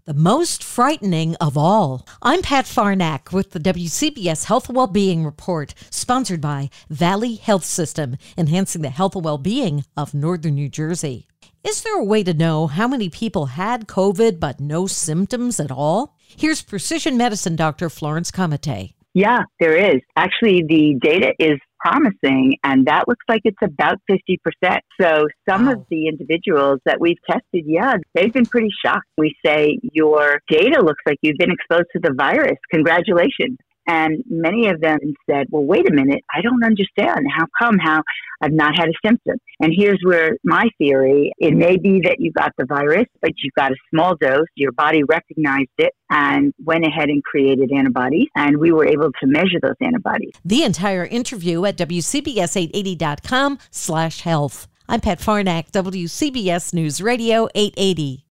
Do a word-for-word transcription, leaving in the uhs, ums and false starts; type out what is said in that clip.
the most frightening of all. I'm Pat Farnack with the W C B S Health and Wellbeing Report, sponsored by Valley Health System, enhancing the health and well-being of Northern New Jersey. Is there a way to know how many people had COVID but no symptoms at all? Here's precision medicine doctor Florence Comite. Yeah, there is. Actually, the data is promising, and that looks like it's about fifty percent. So some Wow. of the individuals that we've tested, yeah, they've been pretty shocked. We say, your data looks like you've been exposed to the virus. Congratulations. And many of them said, well, wait a minute, I don't understand. How come how I've not had a symptom? And here's where my theory, it may be that you got the virus, but you got a small dose, your body recognized it and went ahead and created antibodies, and we were able to measure those antibodies. The entire interview at W C B S eight eighty dot com slash health. I'm Pat Farnack, W C B S News Radio eight eighty.